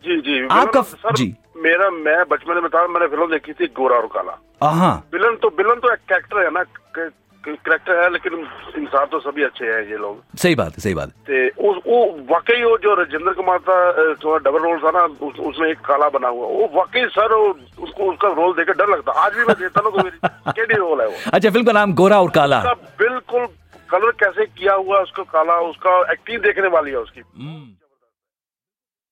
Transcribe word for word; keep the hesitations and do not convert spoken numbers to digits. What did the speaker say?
जी जी आपका सर, जी मेरा मैं बचपन में था, मैंने फिल्म देखी थी गोरा और काला। हाँ, विलन तो विलन तो एक कैरेक्टर है ना, कैरेक्टर है, लेकिन इंसान तो सभी अच्छे हैं ये लोग। सही बात है, सही बात है। वो वो वाकई वो जो राजेंद्र कुमार था, थोड़ा डबल रोल था ना, उस, उसमें एक काला बना हुआ, वो वाकई सर उसको उसका रोल देकर डर लगता। आज भी मैं देता ना तो मेरी रोल है वो। अच्छा, फिल्म का नाम गोरा और काला। बिल्कुल, कलर कैसे किया हुआ उसको काला, उसका एक्टिंग देखने वाली है उसकी।